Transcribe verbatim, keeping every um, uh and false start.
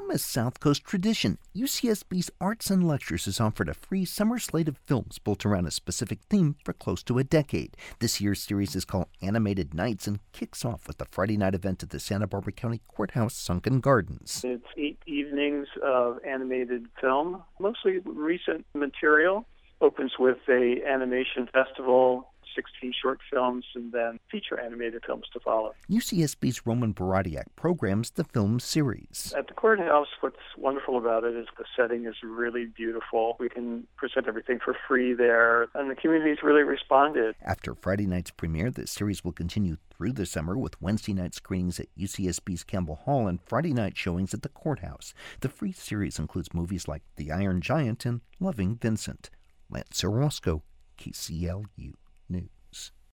Film is South Coast tradition. U C S B's Arts and Lectures has offered a free summer slate of films built around a specific theme for close to a decade. This year's series is called Animated Nights and kicks off with the Friday night event at the Santa Barbara County Courthouse Sunken Gardens. It's eight evenings of animated film, mostly recent material. Opens with a animation festival, sixteen short films, and then feature animated films to follow. U C S B's Roman Baradiak programs the film series. At the courthouse, what's wonderful about it is the setting is really beautiful. We can present everything for free there, and the community's really responded. After Friday night's premiere, the series will continue through the summer with Wednesday night screenings at U C S B's Campbell Hall and Friday night showings at the courthouse. The free series includes movies like The Iron Giant and Loving Vincent. Lance Orozco, K C L U.